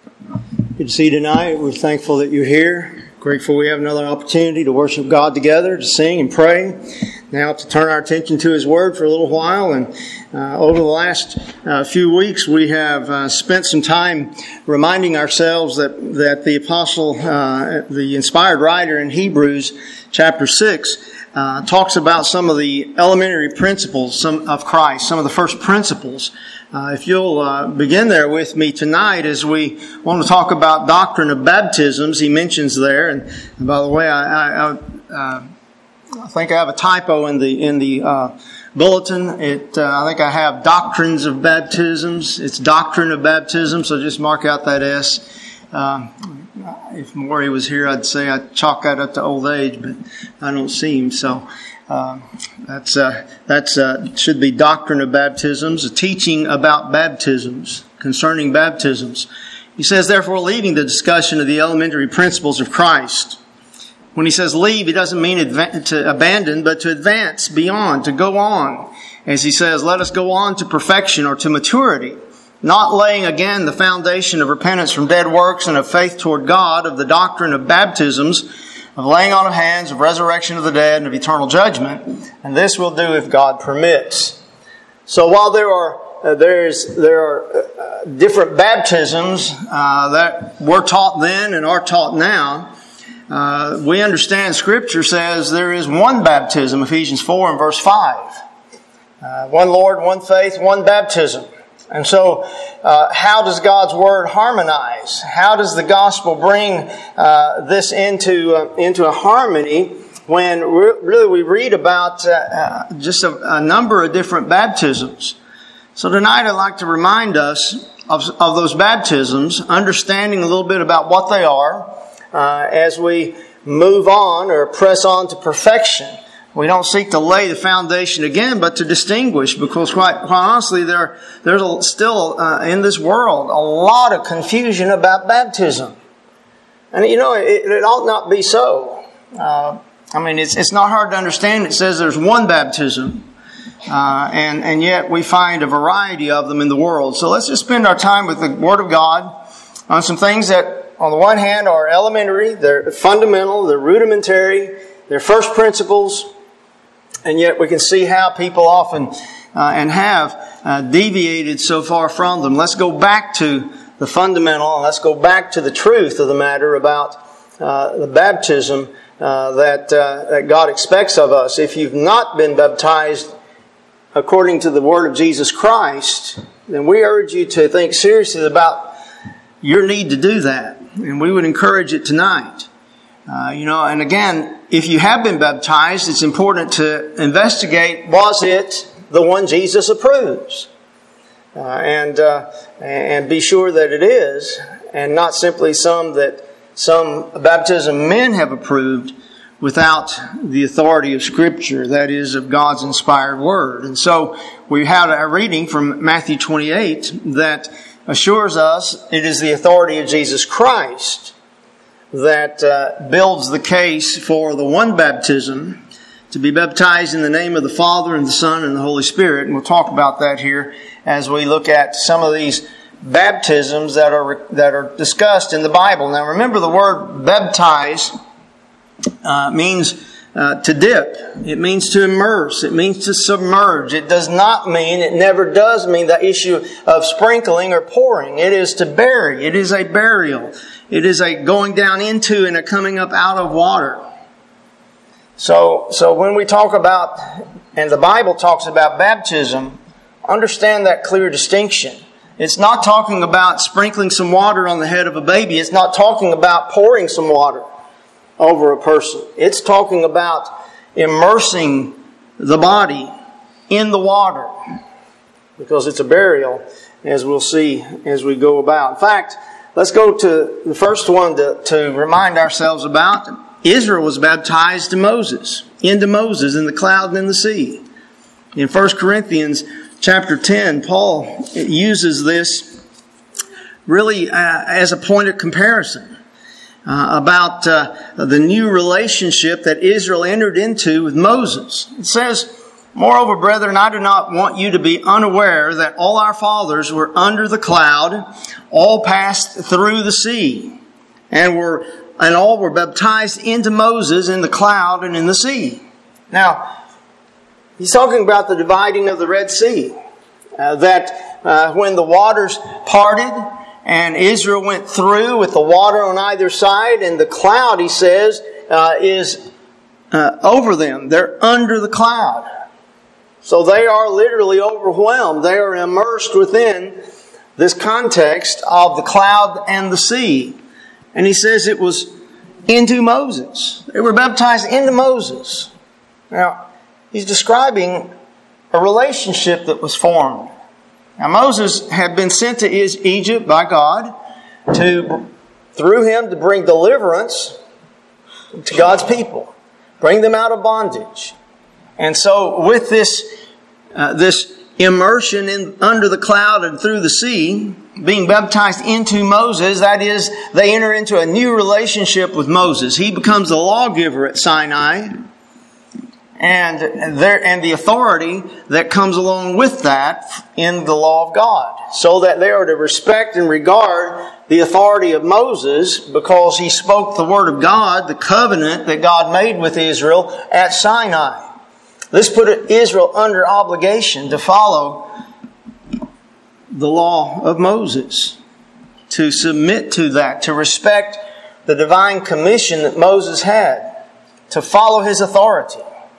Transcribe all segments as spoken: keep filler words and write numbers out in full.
Good to see you tonight. We're thankful that you're here. Grateful we have another opportunity to worship God together, to sing and pray. Now to turn our attention to His Word for a little while. And uh, over the last uh, few weeks, we have uh, spent some time reminding ourselves that that the apostle, uh, the inspired writer in Hebrews chapter six, uh, talks about some of the elementary principles some of Christ, some of the first principles. Uh, if you'll uh, begin there with me tonight as we want to talk about doctrine of baptisms, he mentions there. And, and by the way, I, I, I, uh, I think I have a typo in the in the uh, bulletin. It uh, I think I have doctrines of baptisms. It's doctrine of baptism, so just mark out that S. Uh, if Maury was here, I'd say I'd chalk that up to old age, but I don't see him, so. Uh, that's uh, that's uh, should be doctrine of baptisms, a teaching about baptisms, concerning baptisms. He says, therefore, leaving the discussion of the elementary principles of Christ. When he says leave, he doesn't mean adva- to abandon, but to advance beyond, to go on. As he says, let us go on to perfection or to maturity, not laying again the foundation of repentance from dead works and of faith toward God, of the doctrine of baptisms, of laying on of hands, of resurrection of the dead, and of eternal judgment. And this we'll do if God permits. So while there are uh, there's there are uh, different baptisms uh, that were taught then and are taught now, uh, we understand Scripture says there is one baptism, Ephesians four and verse five. Uh, one Lord, one faith, one baptism. And so, uh, how does God's Word harmonize? How does the gospel bring uh, this into uh, into a harmony when re- really we read about uh, uh, just a, a number of different baptisms? So tonight I'd like to remind us of, of those baptisms, understanding a little bit about what they are uh, as we move on or press on to perfection. We don't seek to lay the foundation again, but to distinguish, because quite, quite honestly, there there's a, still uh, in this world a lot of confusion about baptism, and you know it, it ought not be so. Uh, I mean, it's it's not hard to understand. It says there's one baptism, uh, and and yet we find a variety of them in the world. So let's just spend our time with the Word of God on some things that, on the one hand, are elementary, they're fundamental, they're rudimentary, they're first principles. And yet we can see how people often uh, and have uh, deviated so far from them. Let's go back to the fundamental, and let's go back to the truth of the matter about uh, the baptism uh, that, uh, that God expects of us. If you've not been baptized according to the Word of Jesus Christ, then we urge you to think seriously about your need to do that. And we would encourage it tonight. Uh, you know, and again, if you have been baptized, it's important to investigate, was it the one Jesus approves? Uh, and uh, and be sure that it is, and not simply some that some baptism men have approved without the authority of Scripture, that is, of God's inspired Word. And so we have a reading from Matthew twenty-eight that assures us it is the authority of Jesus Christ that uh, builds the case for the one baptism, to be baptized in the name of the Father and the Son and the Holy Spirit. And we'll talk about that here as we look at some of these baptisms that are that are discussed in the Bible. Now remember, the word baptize uh, means uh, to dip. It means to immerse. It means to submerge. It does not mean, it never does mean the issue of sprinkling or pouring. It is to bury. It is a burial. It is a going down into and a coming up out of water. So, so when we talk about, and the Bible talks about baptism, understand that clear distinction. It's not talking about sprinkling some water on the head of a baby. It's not talking about pouring some water over a person. It's talking about immersing the body in the water, because it's a burial, as we'll see as we go about. In fact, let's go to the first one to, to remind ourselves about. Israel was baptized to Moses, into Moses in the cloud and in the sea. In First Corinthians chapter ten, Paul uses this really uh, as a point of comparison uh, about uh, the new relationship that Israel entered into with Moses. It says, Moreover, brethren, I do not want you to be unaware that all our fathers were under the cloud, all passed through the sea, and were and all were baptized into Moses in the cloud and in the sea. Now, he's talking about the dividing of the Red Sea. Uh, that uh, when the waters parted and Israel went through with the water on either side, and the cloud, he says, uh, is uh, over them. They're under the cloud. So they are literally overwhelmed. They are immersed within this context of the cloud and the sea. And he says it was into Moses. They were baptized into Moses. Now, he's describing a relationship that was formed. Now, Moses had been sent to Egypt by God to, through him, to bring deliverance to God's people, bring them out of bondage. And so, with this uh, this immersion in under the cloud and through the sea, being baptized into Moses, that is, they enter into a new relationship with Moses. He becomes the lawgiver at Sinai, and there and the authority that comes along with that in the law of God, so that they are to respect and regard the authority of Moses because he spoke the word of God, the covenant that God made with Israel at Sinai. This put Israel under obligation to follow the law of Moses, to submit to that, to respect the divine commission that Moses had, to follow his authority.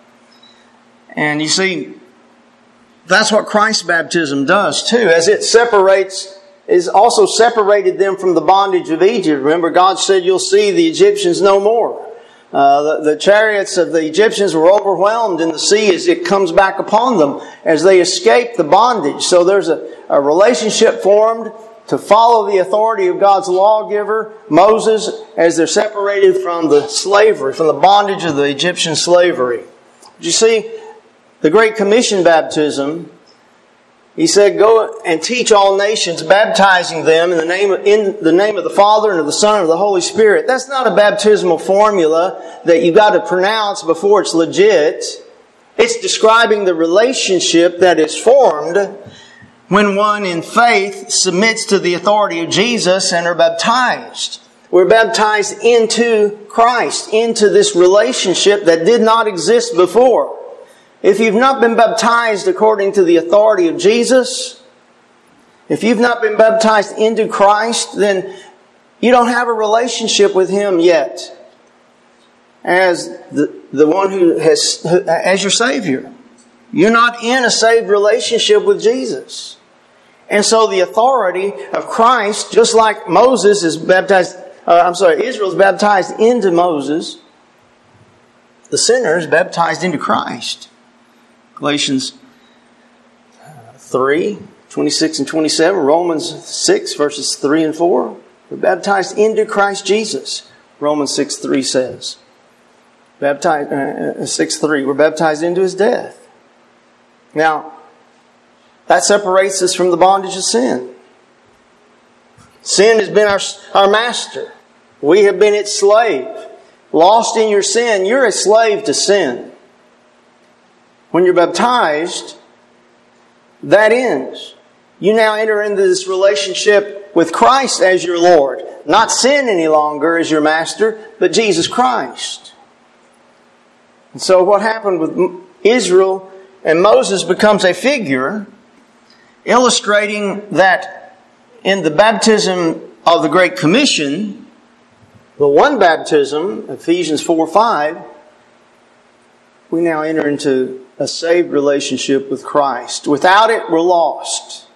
And you see, that's what Christ's baptism does too, as it separates, is also separated them from the bondage of Egypt. Remember, God said, you'll see the Egyptians no more. Uh, the, the chariots of the Egyptians were overwhelmed in the sea as it comes back upon them as they escape the bondage. So there's a, a relationship formed to follow the authority of God's lawgiver, Moses, as they're separated from the slavery, from the bondage of the Egyptian slavery. You see, the Great Commission baptism, he said, go and teach all nations, baptizing them in the name of, in the name of the Father and of the Son and of the Holy Spirit. That's not a baptismal formula that you've got to pronounce before it's legit. It's describing the relationship that is formed when one in faith submits to the authority of Jesus and are baptized. We're baptized into Christ, into this relationship that did not exist before. If you've not been baptized according to the authority of Jesus, if you've not been baptized into Christ, then you don't have a relationship with Him yet as the, the one who has, as your Savior. You're not in a saved relationship with Jesus. And so the authority of Christ, just like Moses is baptized, uh, I'm sorry, Israel is baptized into Moses, the sinner is baptized into Christ. Galatians three, twenty-six and twenty-seven, Romans six, verses three and four. We're baptized into Christ Jesus, Romans six, three says. Baptized, uh, six, three, we're baptized into His death. Now, that separates us from the bondage of sin. Sin has been our, our master. We have been its slave. Lost in your sin, you're a slave to sin. When you're baptized, that ends. You now enter into this relationship with Christ as your Lord. Not sin any longer as your master, but Jesus Christ. And so what happened with Israel and Moses becomes a figure illustrating that in the baptism of the Great Commission, the one baptism, Ephesians four five, we now enter into a saved relationship with Christ. Without it, we're lost.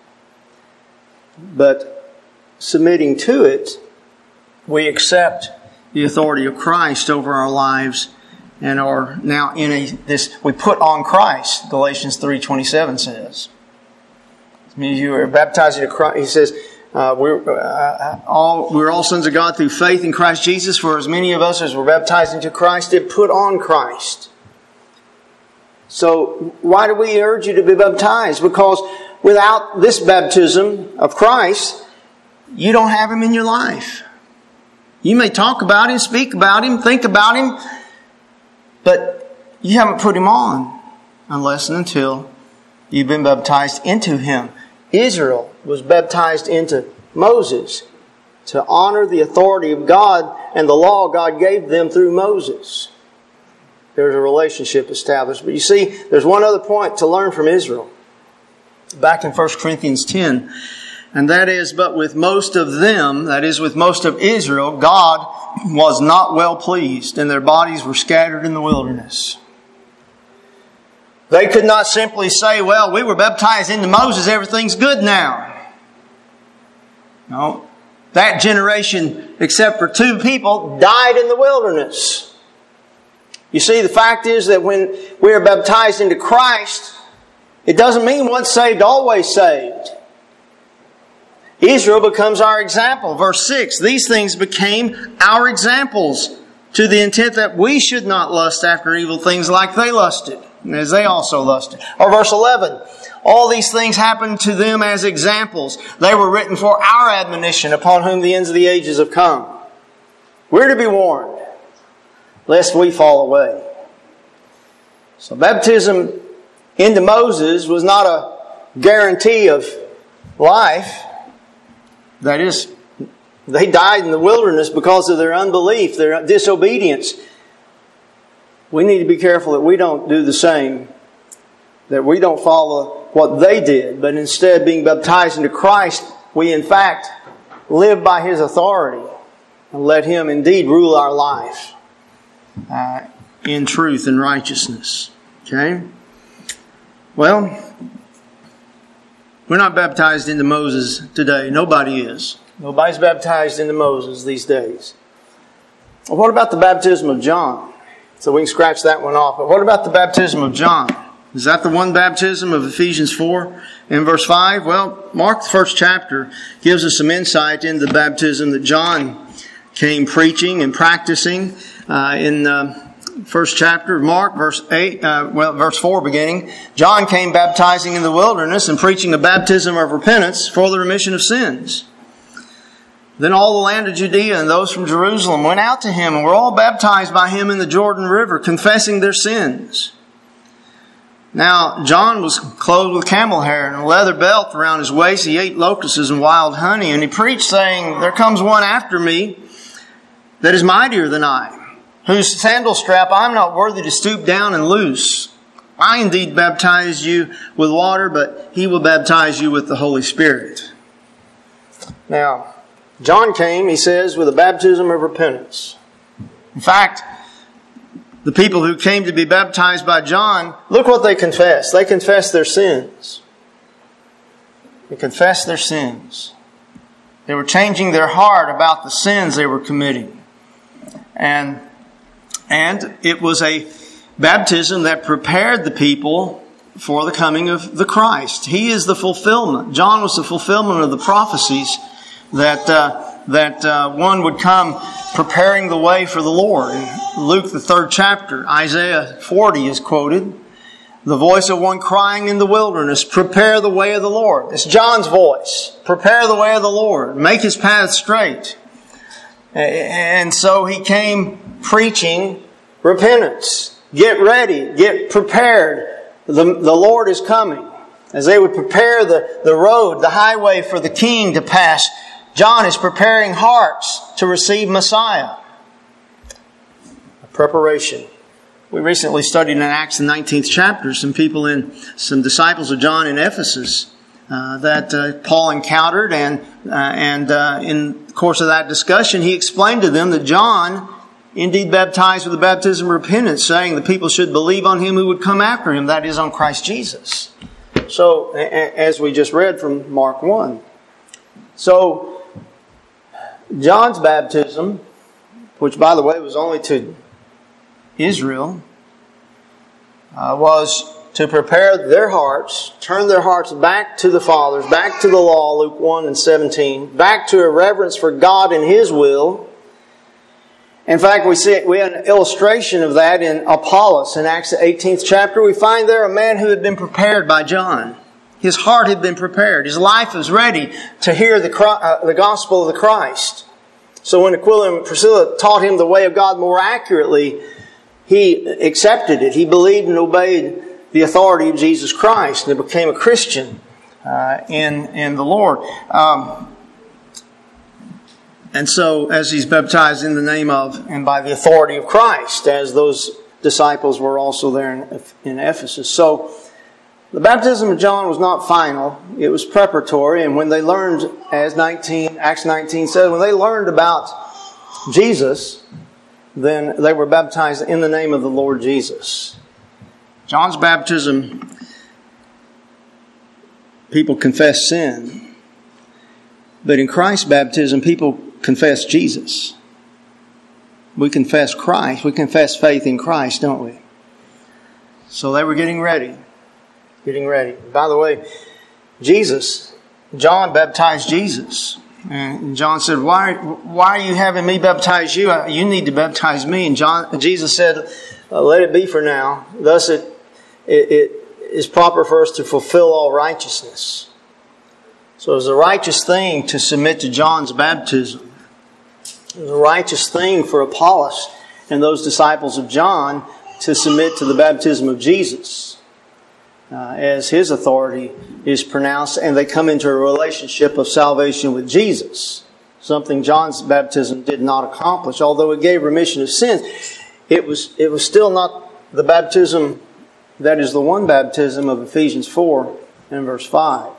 But submitting to it, we accept the authority of Christ over our lives and are now in a this we put on Christ, Galatians three twenty-seven says. You are baptized into Christ. He says, uh, we're uh, all we're all sons of God through faith in Christ Jesus. For as many of us as were baptized into Christ did put on Christ. So why do we urge you to be baptized? Because without this baptism of Christ, you don't have Him in your life. You may talk about Him, speak about Him, think about Him, but you haven't put Him on. unless and until you've been baptized into Him. Israel was baptized into Moses to honor the authority of God and the law God gave them through Moses. There's a relationship established. But you see, there's one other point to learn from Israel. Back in First Corinthians ten, and that is, but with most of them, that is, with most of Israel, God was not well pleased, and their bodies were scattered in the wilderness. They could not simply say, well, we were baptized into Moses, everything's good now. No. That generation, except for two people, died in the wilderness. You see, the fact is that when we are baptized into Christ, it doesn't mean once saved, always saved. Israel becomes our example. Verse six, these things became our examples to the intent that we should not lust after evil things like they lusted, as they also lusted. Or verse eleven, all these things happened to them as examples. They were written for our admonition, upon whom the ends of the ages have come. We're to be warned, lest we fall away. So baptism into Moses was not a guarantee of life. That is, they died in the wilderness because of their unbelief, their disobedience. We need to be careful that we don't do the same, that we don't follow what they did, but instead, being baptized into Christ, we in fact live by His authority and let Him indeed rule our life uh, in truth and righteousness. Okay? Well, we're not baptized into Moses today. Nobody is. Nobody's baptized into Moses these days. Well, what about the baptism of John? So we can scratch that one off. But what about the baptism of John? Is that the one baptism of Ephesians four and verse five? Well, Mark, the first chapter, gives us some insight into the baptism that John came preaching and practicing uh, in the first chapter of Mark, verse eight, uh, well, verse four beginning. John came baptizing in the wilderness and preaching a baptism of repentance for the remission of sins. Then all the land of Judea and those from Jerusalem went out to him and were all baptized by him in the Jordan River, confessing their sins. Now, John was clothed with camel hair and a leather belt around his waist. He ate locusts and wild honey. And he preached, saying, there comes one after me that is mightier than I, whose sandal strap I am not worthy to stoop down and loose. I indeed baptize you with water, but he will baptize you with the Holy Spirit. Now, John came, he says, with a baptism of repentance. In fact, the people who came to be baptized by John, look what they confessed. They confessed their sins. They confessed their sins. They were changing their heart about the sins they were committing. And, and it was a baptism that prepared the people for the coming of the Christ. He is the fulfillment. John was the fulfillment of the prophecies that uh, that uh, one would come preparing the way for the Lord. In Luke, the third chapter, Isaiah forty is quoted. The voice of one crying in the wilderness, prepare the way of the Lord. It's John's voice. Prepare the way of the Lord. Make His path straight. And so he came preaching repentance. Get ready. Get prepared. The, the Lord is coming. As they would prepare the, the road, the highway for the King to pass, John is preparing hearts to receive Messiah. A preparation. We recently studied in Acts, the nineteenth chapter, some people in, some disciples of John in Ephesus uh, that uh, Paul encountered, and uh, and uh, in the course of that discussion, he explained to them that John indeed baptized with the baptism of repentance, saying the people should believe on Him who would come after Him, that is, on Christ Jesus. So, as we just read from Mark one. So, John's baptism, which by the way was only to Israel, uh, was to prepare their hearts, turn their hearts back to the fathers, back to the law, Luke one and seventeen, back to a reverence for God and His will. In fact, we see we have an illustration of that in Apollos in Acts the eighteenth chapter. We find there a man who had been prepared by John. His heart had been prepared. His life was ready to hear the, uh, the gospel of the Christ. So when Aquila and Priscilla taught him the way of God more accurately, he accepted it. He believed and obeyed the authority of Jesus Christ. They became a Christian uh, in, in the Lord. Um, and so, as he's baptized in the name of and by the authority of Christ, as those disciples were also there in, in Ephesus. So, the baptism of John was not final. It was preparatory. And when they learned, as nineteen, Acts nineteen says, when they learned about Jesus, then they were baptized in the name of the Lord Jesus. John's baptism, people confess sin. But in Christ's baptism, people confess Jesus. We confess Christ. We confess faith in Christ, don't we? So they were getting ready. Getting ready. By the way, Jesus, John baptized Jesus. And John said, why, why are you having me baptize you? You need to baptize me. And John, Jesus said, let it be for now. Thus it, it, it is proper for us to fulfill all righteousness. So it was a righteous thing to submit to John's baptism. It was a righteous thing for Apollos and those disciples of John to submit to the baptism of Jesus. Uh, as His authority is pronounced, and they come into a relationship of salvation with Jesus. Something John's baptism did not accomplish. Although it gave remission of sins, it was, it was still not the baptism that is the one baptism of Ephesians four and verse five.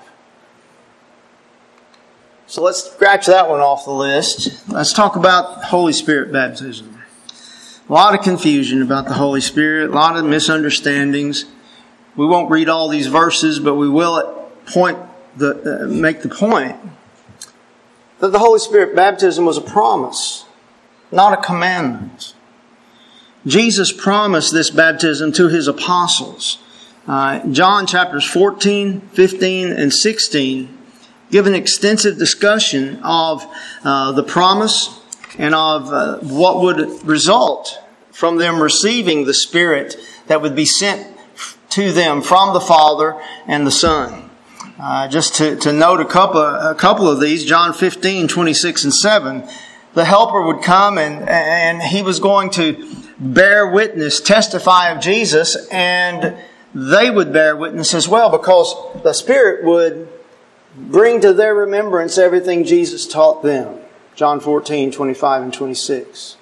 So let's scratch that one off the list. Let's talk about Holy Spirit baptism. A lot of confusion about the Holy Spirit, a lot of misunderstandings. We won't read all these verses, but we will point the uh, make the point that the Holy Spirit baptism was a promise, not a commandment. Jesus promised this baptism to His apostles. Uh, John chapters fourteen, fifteen, and sixteen give an extensive discussion of uh, the promise and of uh, what would result from them receiving the Spirit that would be sent to them from the Father and the Son. Uh, just to, to note a couple, a couple of these, John fifteen, twenty-six and seven, the Helper would come and, and He was going to bear witness, testify of Jesus, and they would bear witness as well, because the Spirit would bring to their remembrance everything Jesus taught them. John fourteen, twenty-five and twenty-six.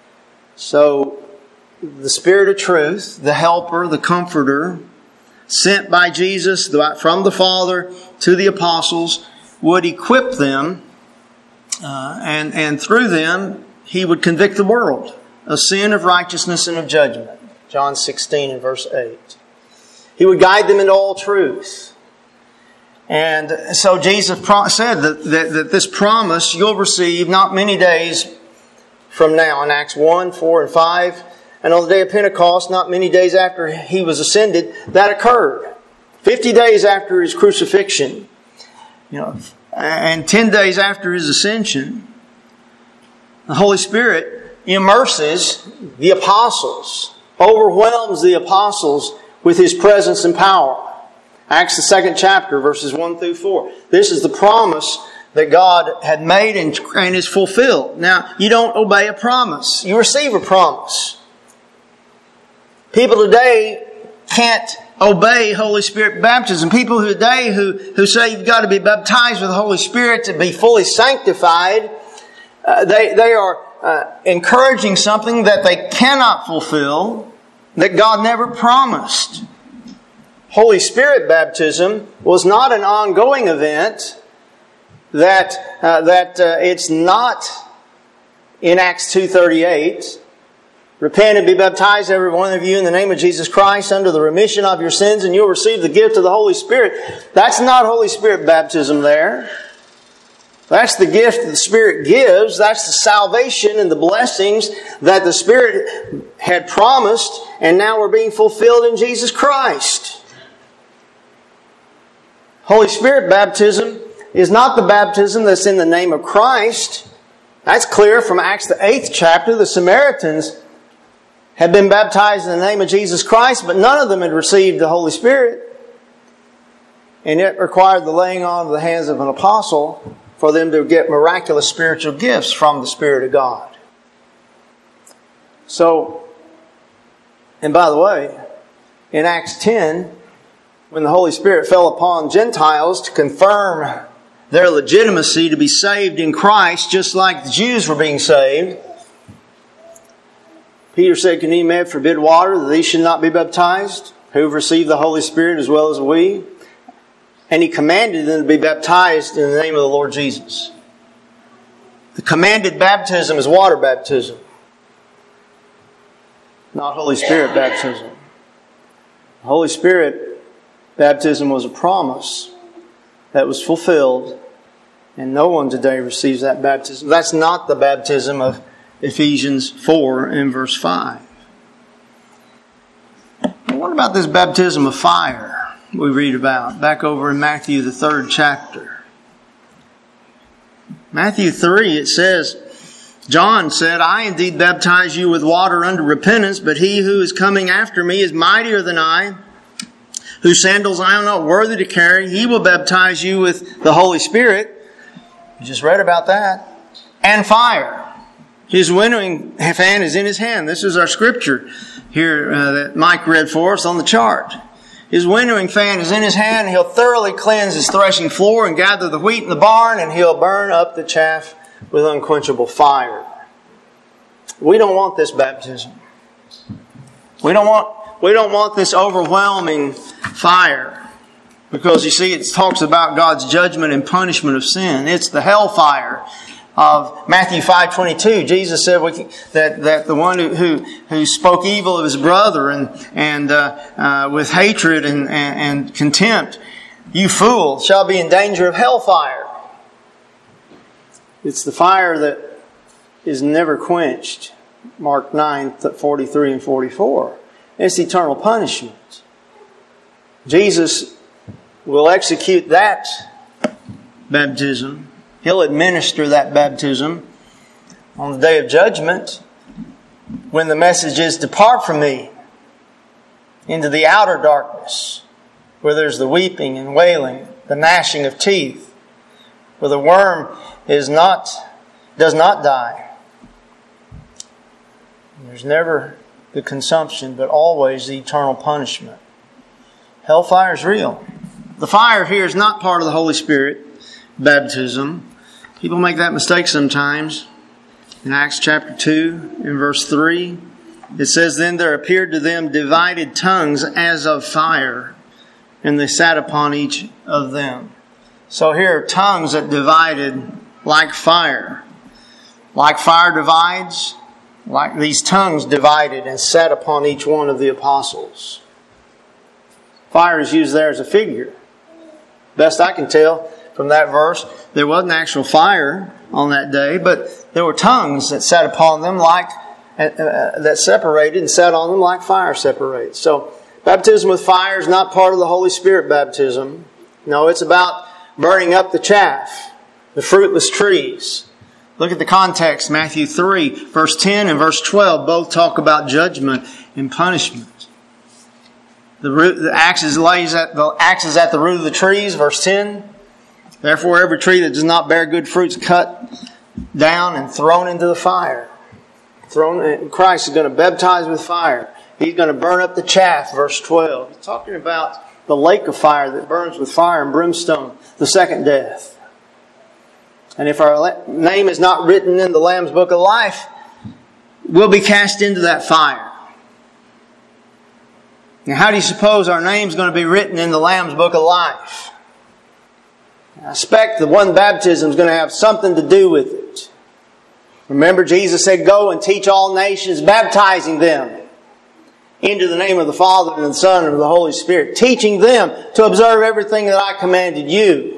So, the Spirit of truth, the Helper, the Comforter, sent by Jesus from the Father to the apostles, would equip them, uh, and, and through them, He would convict the world of sin, of righteousness, and of judgment. John sixteen and verse eight. He would guide them into all truth. And so Jesus said that, that, that this promise you'll receive not many days from now, in Acts one, four, and five. And on the day of Pentecost, not many days after He was ascended, that occurred. Fifty days after His crucifixion, you know, and ten days after His ascension, the Holy Spirit immerses the apostles, overwhelms the apostles with His presence and power. Acts the second chapter, verses one through four. This is the promise that God had made and, and is fulfilled. Now, you don't obey a promise. You receive a promise. People today can't obey Holy Spirit baptism. People today who, who say you've got to be baptized with the Holy Spirit to be fully sanctified, uh, they, they are uh, encouraging something that they cannot fulfill, that God never promised. Holy Spirit baptism was not an ongoing event, that, uh, that uh, it's not in Acts two thirty-eight. Repent and be baptized, every one of you, in the name of Jesus Christ, under the remission of your sins, and you'll receive the gift of the Holy Spirit. That's not Holy Spirit baptism there. That's the gift that the Spirit gives. That's the salvation and the blessings that the Spirit had promised, and now are being fulfilled in Jesus Christ. Holy Spirit baptism is not the baptism that's in the name of Christ. That's clear from Acts the eighth chapter. The Samaritans had been baptized in the name of Jesus Christ, but none of them had received the Holy Spirit. And it required the laying on of the hands of an apostle for them to get miraculous spiritual gifts from the Spirit of God. So, and by the way, in Acts ten, when the Holy Spirit fell upon Gentiles to confirm their legitimacy to be saved in Christ, just like the Jews were being saved, Peter said, "Can any man forbid water that these should not be baptized, who have received the Holy Spirit as well as we?" And he commanded them to be baptized in the name of the Lord Jesus. The commanded baptism is water baptism, not Holy Spirit baptism. Holy Spirit baptism was a promise that was fulfilled, and no one today receives that baptism. That's not the baptism of Ephesians four and verse five. What about this baptism of fire we read about back over in Matthew, the third chapter? Matthew three, it says, John said, "I indeed baptize you with water unto repentance, but he who is coming after me is mightier than I, whose sandals I am not worthy to carry. He will baptize you with the Holy Spirit." You just read about that. "And fire. His winnowing fan is in his hand." This is our scripture here uh, that Mike read for us on the chart. "His winnowing fan is in his hand. He'll thoroughly cleanse his threshing floor and gather the wheat in the barn, and he'll burn up the chaff with unquenchable fire." We don't want this baptism. We don't want we don't want this overwhelming fire. Because you see, it talks about God's judgment and punishment of sin. It's the hellfire of Matthew five twenty-two. Jesus said we can, that that the one who, who who spoke evil of his brother and and uh, uh, with hatred and, and and contempt, "You fool, shall be in danger of hellfire." It's the fire that is never quenched. Mark nine forty-three and forty-four. It's eternal punishment. Jesus will execute that baptism. He'll administer that baptism on the day of judgment, when the message is, "Depart from me into the outer darkness, where there's the weeping and wailing, the gnashing of teeth, where the worm is not, does not die. There's never the consumption, but always the eternal punishment." Hellfire is real. The fire here is not part of the Holy Spirit baptism. People make that mistake sometimes. In Acts chapter two, in verse three, it says, "Then there appeared to them divided tongues as of fire, and they sat upon each of them." So here are tongues that divided like fire. Like fire divides, like these tongues divided and sat upon each one of the apostles. Fire is used there as a figure. Best I can tell from that verse, there wasn't actual fire on that day, but there were tongues that sat upon them like uh, that separated and sat on them like fire separates. So baptism with fire is not part of the Holy Spirit baptism. No, it's about burning up the chaff, the fruitless trees. Look at the context. Matthew three, verse ten and verse twelve both talk about judgment and punishment. The, root, the axe is lays at the axe is at the root of the trees. Verse ten. "Therefore, every tree that does not bear good fruit is cut down and thrown into the fire." Thrown. Christ is going to baptize with fire. He's going to burn up the chaff. Verse twelve. He's talking about the lake of fire that burns with fire and brimstone, the second death. And if our name is not written in the Lamb's Book of Life, we'll be cast into that fire. Now, how do you suppose our name's going to be written in the Lamb's Book of Life? I expect the one baptism is going to have something to do with it. Remember, Jesus said, "Go and teach all nations, baptizing them into the name of the Father and the Son and of the Holy Spirit, teaching them to observe everything that I commanded you."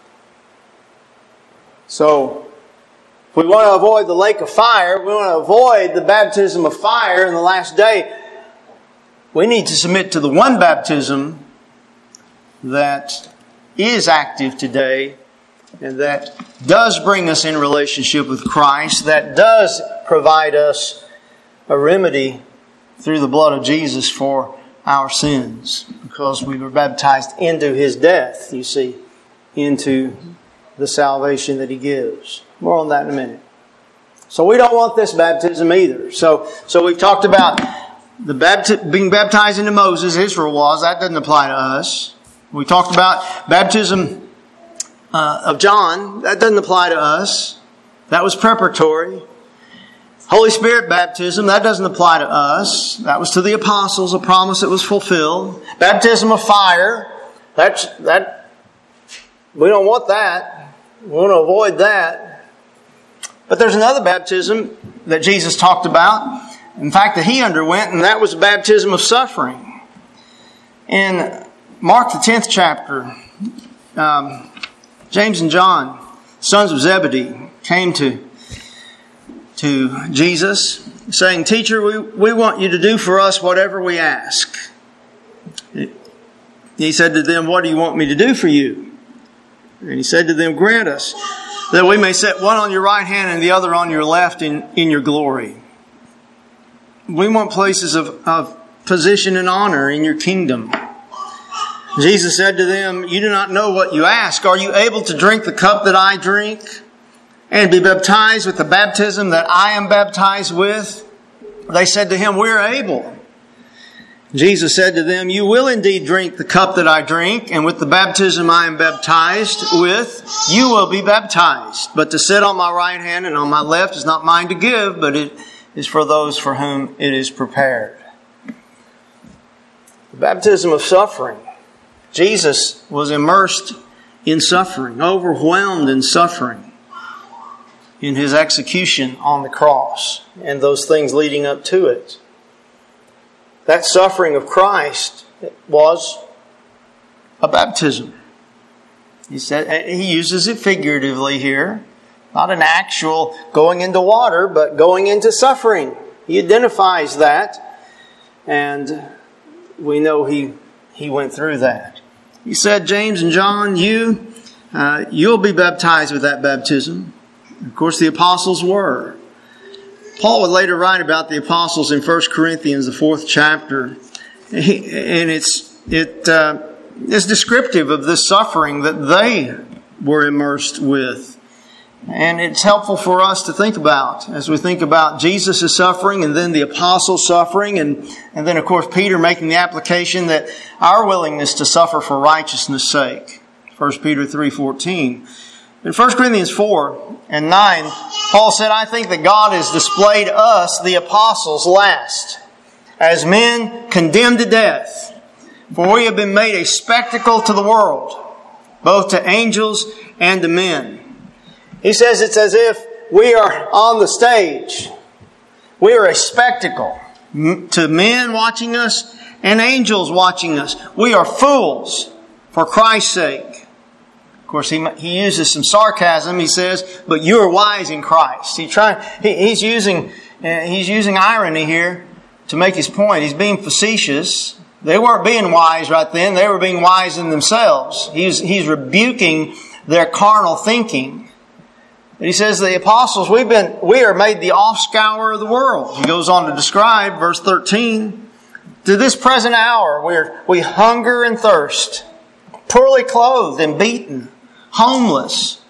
So, if we want to avoid the lake of fire, we want to avoid the baptism of fire in the last day, we need to submit to the one baptism that is active today and that does bring us in relationship with Christ, that does provide us a remedy through the blood of Jesus for our sins, because we were baptized into His death, you see, into the salvation that He gives. More on that in a minute. So we don't want this baptism either. So, so we've talked about the bapti- being baptized into Moses, Israel was, that doesn't apply to us. We talked about baptism uh, of John, that doesn't apply to us. That was preparatory. Holy Spirit baptism, that doesn't apply to us. That was to the apostles, a promise that was fulfilled. Baptism of fire, that's, that, we don't want that. We want to avoid that. But there's another baptism that Jesus talked about, in fact, that He underwent, and that was the baptism of suffering. In Mark the tenth chapter, um, James and John, sons of Zebedee, came to to Jesus, saying, "Teacher, we, we want you to do for us whatever we ask." He said to them, "What do you want me to do for you?" And He said to them, "Grant us that we may set one on your right hand and the other on your left in, in your glory." We want places of, of position and honor in your kingdom. Jesus said to them, "You do not know what you ask. Are you able to drink the cup that I drink and be baptized with the baptism that I am baptized with?" They said to Him, "We're able." Jesus said to them, "You will indeed drink the cup that I drink, and with the baptism I am baptized with, you will be baptized. But to sit on my right hand and on my left is not mine to give, but it is for those for whom it is prepared." The baptism of suffering. Jesus was immersed in suffering, overwhelmed in suffering in His execution on the cross and those things leading up to it. That suffering of Christ was a baptism. He said, He uses it figuratively here. Not an actual going into water, but going into suffering. He identifies that. And we know He, he went through that. He said, "James and John, you, uh, you'll be baptized with that baptism." Of course, the apostles were. Paul would later write about the apostles in First Corinthians, the fourth chapter. He, and it's, it, uh, it's descriptive of this suffering that they were immersed with. And it's helpful for us to think about as we think about Jesus' suffering and then the apostles' suffering and, and then, of course, Peter making the application that our willingness to suffer for righteousness' sake. First Peter three fourteen. In First Corinthians four and nine, Paul said, "I think that God has displayed us, the apostles, last, as men condemned to death. For we have been made a spectacle to the world, both to angels and to men." He says it's as if we are on the stage. We are a spectacle to men watching us and angels watching us. We are fools for Christ's sake. Of course, he, he uses some sarcasm. He says, "But you are wise in Christ." He try, he, he's using uh, he's using irony here to make his point. He's being facetious. They weren't being wise right then. They were being wise in themselves. He's, he's rebuking their carnal thinking. But he says the apostles, we've been, we are made the offscour of the world. He goes on to describe, verse thirteen, "To this present hour we're, we hunger and thirst, poorly clothed and beaten, homeless."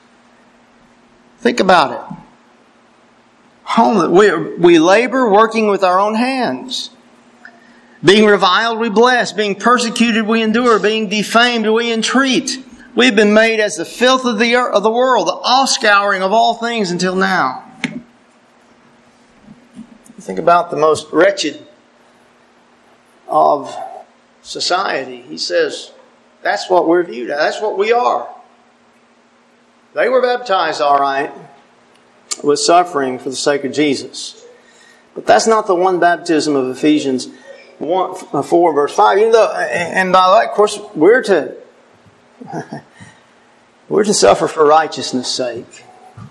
Think about it. Homeless. We, we labor working with our own hands. Being reviled, we bless. Being persecuted, we endure. Being defamed, we entreat. We've been made as the filth of the earth, of the world, the offscouring of all things until now. Think about the most wretched of society. He says, that's what we're viewed as. That's what we are. They were baptized, all right, with suffering for the sake of Jesus. But that's not the one baptism of Ephesians one, four, verse five. Even though, and by that, of course, we're to we're to suffer for righteousness' sake.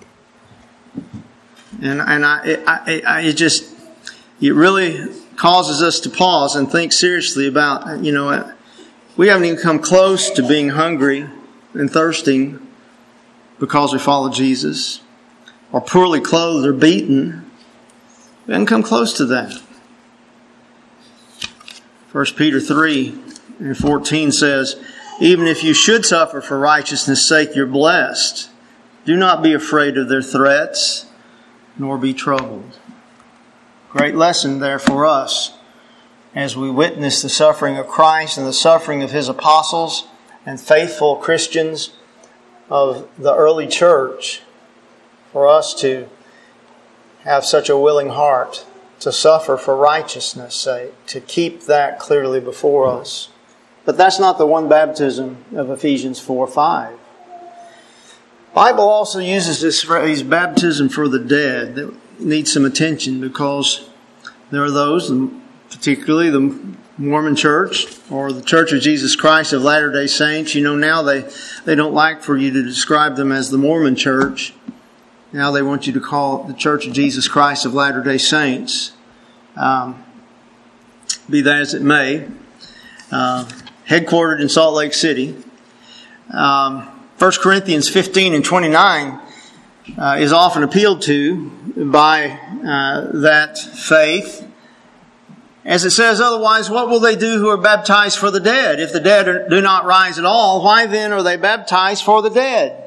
And and I, I, I it just it really causes us to pause and think seriously about, you know, we haven't even come close to being hungry and thirsting because we follow Jesus, or poorly clothed or beaten. We haven't come close to that. First Peter three and fourteen says, "Even if you should suffer for righteousness' sake, you're blessed. Do not be afraid of their threats, nor be troubled." Great lesson there for us as we witness the suffering of Christ and the suffering of His apostles and faithful Christians of the early church, for us to have such a willing heart to suffer for righteousness' sake, to keep that clearly before us. But that's not the one baptism of Ephesians four five. The Bible also uses this phrase, baptism for the dead, that needs some attention, because there are those, particularly the Mormon Church or the Church of Jesus Christ of Latter-day Saints. You know, now they, they don't like for you to describe them as the Mormon Church. Now they want you to call it the Church of Jesus Christ of Latter-day Saints. Um, be that as it may. Uh, headquartered in Salt Lake City. Um, First Corinthians fifteen and twenty-nine uh, is often appealed to by uh, that faith. As it says, otherwise, what will they do who are baptized for the dead? If the dead are, do not rise at all, why then are they baptized for the dead?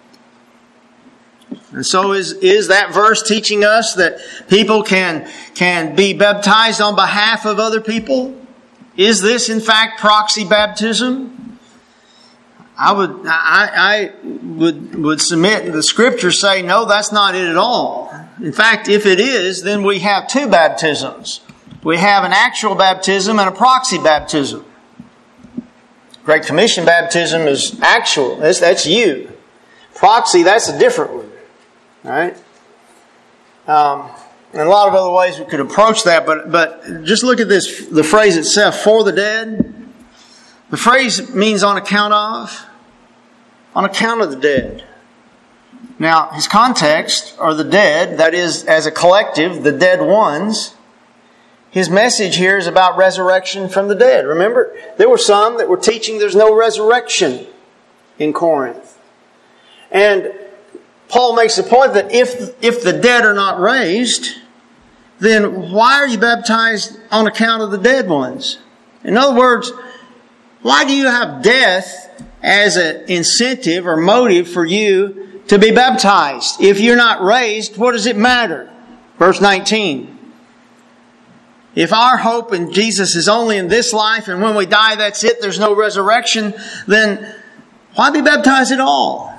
And so is, is that verse teaching us that people can, can be baptized on behalf of other people? Is this in fact proxy baptism? I would, I, I would, would submit the Scriptures say, no, that's not it at all. In fact, if it is, then we have two baptisms. We have an actual baptism and a proxy baptism. Great Commission baptism is actual. That's, that's you. Proxy, that's a different one. All right? Um, and a lot of other ways we could approach that, but, but just look at this, the phrase itself, for the dead. The phrase means on account of, on account of the dead. Now, his context are the dead, that is, as a collective, the dead ones. His message here is about resurrection from the dead. Remember, there were some that were teaching there's no resurrection in Corinth. And Paul makes the point that if, if the dead are not raised, then why are you baptized on account of the dead ones? In other words, why do you have death as an incentive or motive for you to be baptized? If you're not raised, what does it matter? Verse nineteen. If our hope in Jesus is only in this life, and when we die, that's it, there's no resurrection, then why be baptized at all?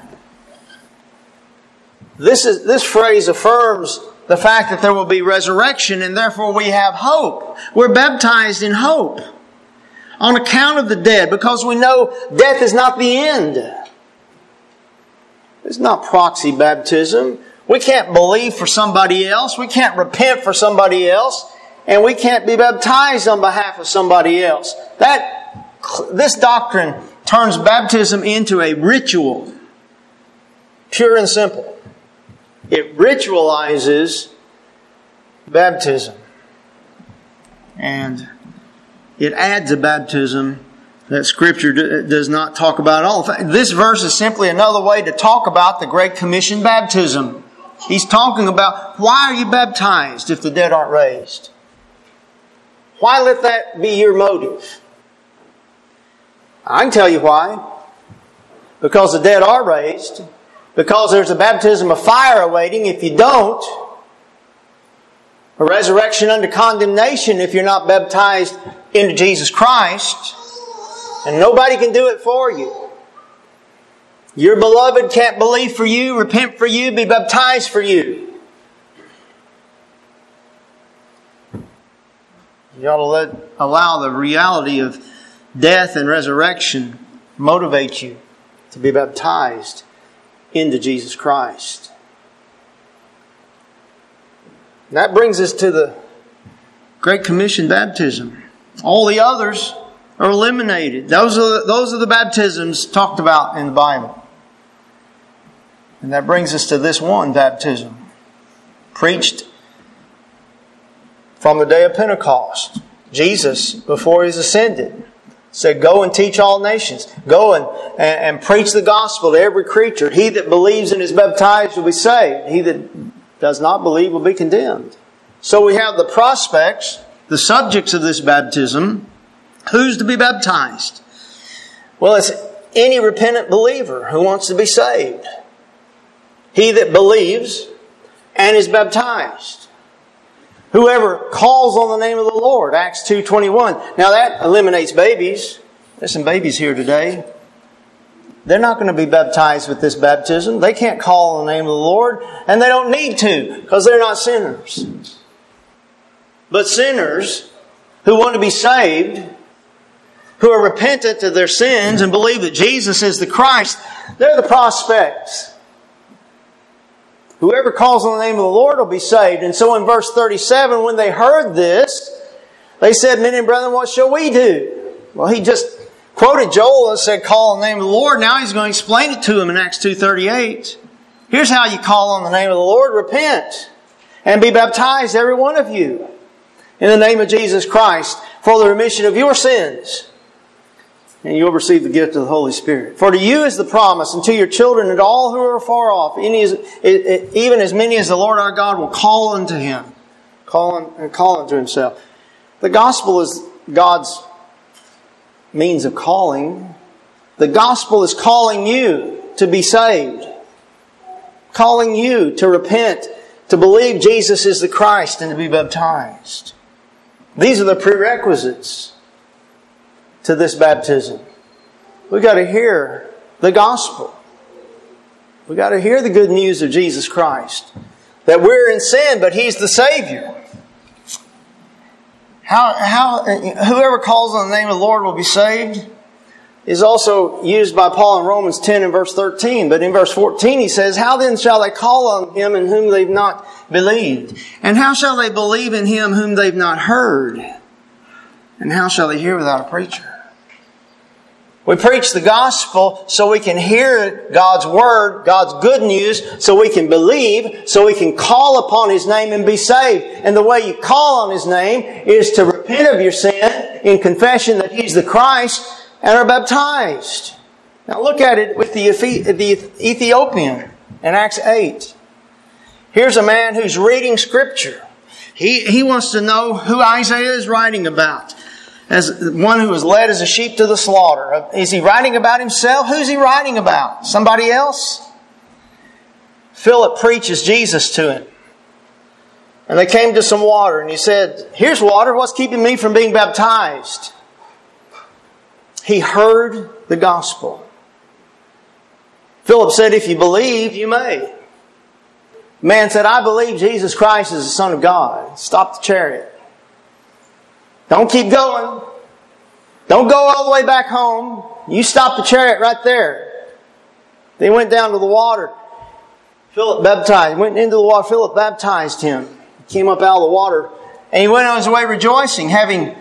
This is, this phrase affirms the fact that there will be resurrection, and therefore we have hope. We're baptized in hope. On account of the dead, because we know death is not the end. It's not proxy baptism. We can't believe for somebody else. We can't repent for somebody else. And we can't be baptized on behalf of somebody else. That, this doctrine turns baptism into a ritual. Pure and simple. It ritualizes baptism. And it adds a baptism that Scripture does not talk about at all. In fact, this verse is simply another way to talk about the Great Commission baptism. He's talking about, why are you baptized if the dead aren't raised? Why let that be your motive? I can tell you why. Because the dead are raised. Because there's a baptism of fire awaiting if you don't. A resurrection unto condemnation if you're not baptized into Jesus Christ. And nobody can do it for you. Your beloved can't believe for you, repent for you, be baptized for you. You ought to let, allow the reality of death and resurrection motivate you to be baptized into Jesus Christ. And that brings us to the Great Commission baptism. All the others are eliminated. Those are the, those are the baptisms talked about in the Bible. And that brings us to this one baptism, preached from the day of Pentecost. Jesus, before He ascended, said, go and teach all nations. Go and, and, and preach the gospel to every creature. He that believes and is baptized will be saved. He that does not believe will be condemned. So we have the prospects, the subjects of this baptism. Who's to be baptized? Well, it's any repentant believer who wants to be saved. He that believes and is baptized. Whoever calls on the name of the Lord, Acts two twenty-one. Now that eliminates babies. There's some babies here today. They're not going to be baptized with this baptism. They can't call on the name of the Lord, and they don't need to because they're not sinners. But sinners who want to be saved, who are repentant of their sins and believe that Jesus is the Christ, they're the prospects. Whoever calls on the name of the Lord will be saved. And so in verse thirty-seven, when they heard this, they said, "Men and brethren, what shall we do?" Well, he just quoted Joel and said, "Call on the name of the Lord." Now he's going to explain it to them in Acts two thirty-eight. Here's how you call on the name of the Lord. Repent and be baptized, every one of you, in the name of Jesus Christ, for the remission of your sins. And you'll receive the gift of the Holy Spirit. For to you is the promise, and to your children and all who are far off, even as many as the Lord our God will call unto Him. Call, on, call unto Himself. The gospel is God's means of calling. The gospel is calling you to be saved. Calling you to repent, to believe Jesus is the Christ, and to be baptized. These are the prerequisites to this baptism. We've got to hear the gospel. We've got to hear the good news of Jesus Christ. That we're in sin, but He's the Savior. How, how, whoever calls on the name of the Lord will be saved is also used by Paul in Romans ten and verse thirteen. But in verse fourteen he says, "How then shall they call on Him in whom they've not believed? And how shall they believe in Him whom they've not heard? And how shall they hear without a preacher?" We preach the gospel so we can hear God's word, God's good news, so we can believe, so we can call upon His name and be saved. And the way you call on His name is to repent of your sin in confession that He's the Christ and are baptized. Now look at it with the Ethiopian in Acts eight. Here's a man who's reading Scripture. He, he wants to know who Isaiah is writing about. As one who was led as a sheep to the slaughter. Is he writing about himself? Who's he writing about? Somebody else? Philip preaches Jesus to him. And they came to some water and he said, "Here's water. What's keeping me from being baptized?" He heard the gospel. Philip said, "If you believe, you may." The man said, "I believe Jesus Christ is the Son of God." Stop the chariot. Don't keep going. Don't go all the way back home. You stop the chariot right there. They went down to the water. Philip baptized. Went into the water. Philip baptized him. He came up out of the water. And he went on his way rejoicing, having,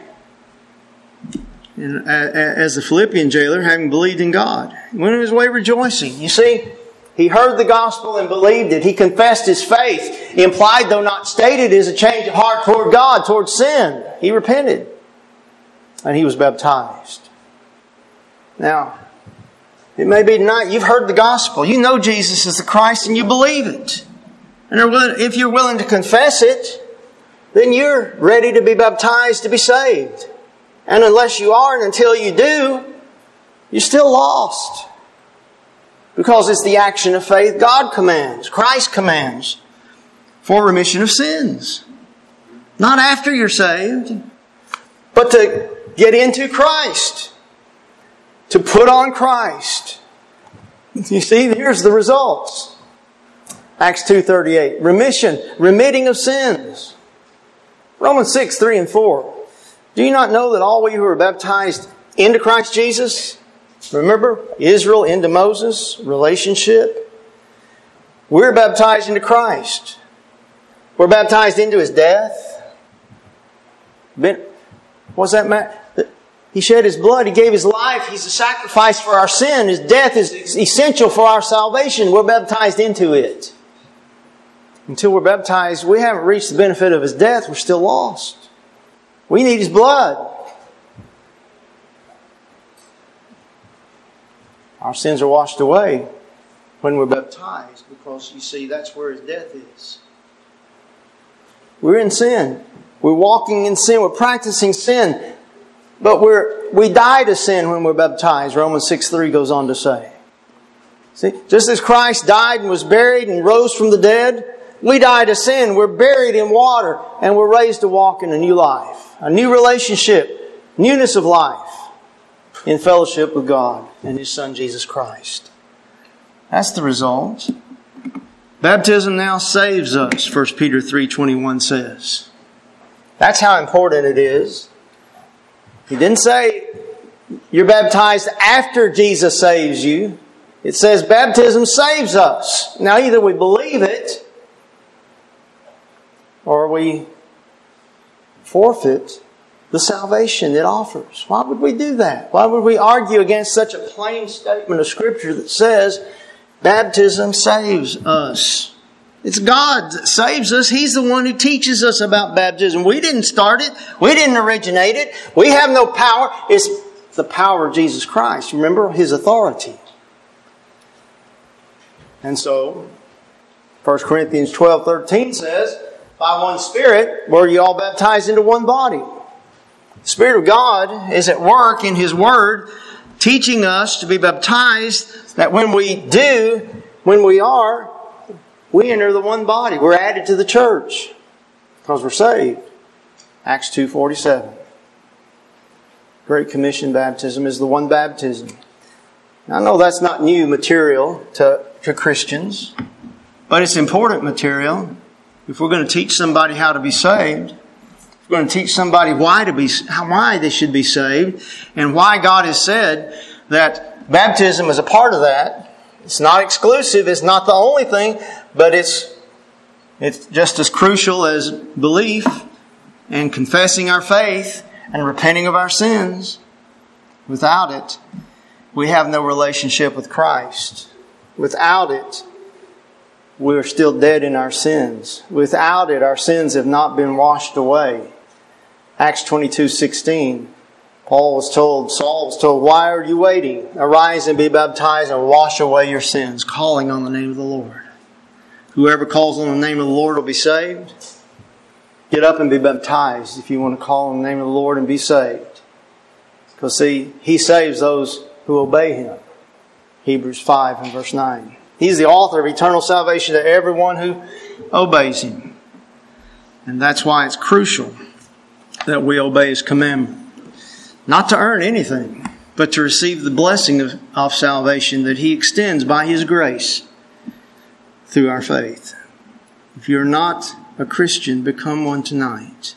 as the Philippian jailer, having believed in God. He went on his way rejoicing. You see, he heard the gospel and believed it. He confessed his faith. Implied, though not stated, is a change of heart toward God, toward sin. He repented. And he was baptized. Now, it may be tonight you've heard the gospel. You know Jesus is the Christ and you believe it. And if you're willing to confess it, then you're ready to be baptized to be saved. And unless you are, and until you do, you're still lost. Because it's the action of faith God commands, Christ commands, for remission of sins. Not after you're saved, but to get into Christ. To put on Christ. You see, here's the results. Acts two thirty-eight. Remission, remitting of sins. Romans six, three and four. Do you not know that all we who are baptized into Christ Jesus, remember, Israel into Moses, relationship. We're baptized into Christ. We're baptized into His death. What's that matter? He shed His blood. He gave His life. He's a sacrifice for our sin. His death is essential for our salvation. We're baptized into it. Until we're baptized, we haven't reached the benefit of His death. We're still lost. We need His blood. Our sins are washed away when we're baptized, because you see, that's where His death is. We're in sin. We're walking in sin. We're practicing sin. But we're, we die to sin when we're baptized, Romans six three goes on to say. See, just as Christ died and was buried and rose from the dead, We die to sin, we're buried in water, and we're raised to walk in a new life. A new relationship, newness of life in fellowship with God and His Son Jesus Christ. That's the result. Baptism now saves us, First Peter three twenty-one says. That's how important it is. He didn't say you're baptized after Jesus saves you. It says baptism saves us. Now either we believe it or we forfeit the salvation it offers. Why would we do that? Why would we argue against such a plain statement of Scripture that says baptism saves us? It's God that saves us. He's the one who teaches us about baptism. We didn't start it. We didn't originate it. We have no power. It's the power of Jesus Christ. Remember His authority. And so, First Corinthians twelve thirteen says, by one Spirit were you all baptized into one body. The Spirit of God is at work in His Word, teaching us to be baptized, that when we do, when we are, we enter the one body. We're added to the church because we're saved. Acts two forty-seven. Great Commission baptism is the one baptism. Now, I know that's not new material to, to Christians, but it's important material. If we're going to teach somebody how to be saved, if we're going to teach somebody why to be, why they should be saved, and why God has said that baptism is a part of that. It's not exclusive. It's not the only thing, but it's it's just as crucial as belief and confessing our faith and repenting of our sins. Without it, we have no relationship with Christ. Without it, we're still dead in our sins. Without it, our sins have not been washed away. Acts twenty-two sixteen. Paul was told, Saul was told, why are you waiting? Arise and be baptized and wash away your sins, calling on the name of the Lord. Whoever calls on the name of the Lord will be saved. Get up and be baptized if you want to call on the name of the Lord and be saved. Because see, He saves those who obey Him. Hebrews five and verse nine. He's the author of eternal salvation to everyone who obeys Him. And that's why it's crucial that we obey His commandment. Not to earn anything, but to receive the blessing of, of salvation that He extends by His grace through our faith. If you're not a Christian, become one tonight.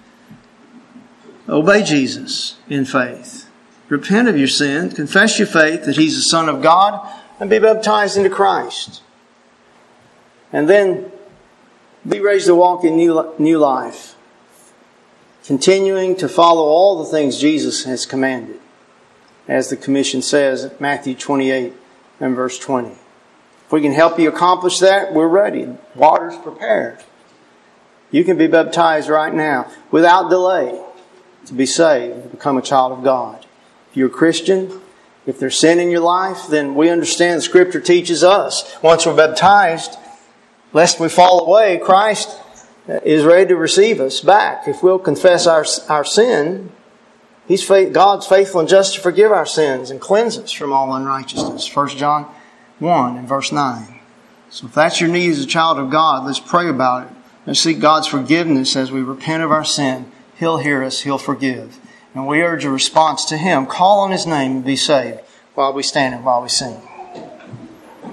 Obey Jesus in faith. Repent of your sin. Confess your faith that He's the Son of God and be baptized into Christ. And then be raised to walk in new, new life. Continuing to follow all the things Jesus has commanded. As the commission says, Matthew twenty-eight and verse twenty. If we can help you accomplish that, we're ready. Water's prepared. You can be baptized right now without delay to be saved, to become a child of God. If you're a Christian, if there's sin in your life, then we understand the Scripture teaches us, once we're baptized, lest we fall away, Christ is ready to receive us back. If we'll confess our, our sin, He's God's faithful and just to forgive our sins and cleanse us from all unrighteousness. First John one and verse nine. So if that's your need as a child of God, let's pray about it. Let's seek God's forgiveness as we repent of our sin. He'll hear us. He'll forgive. And we urge a response to Him. Call on His name and be saved while we stand and while we sing.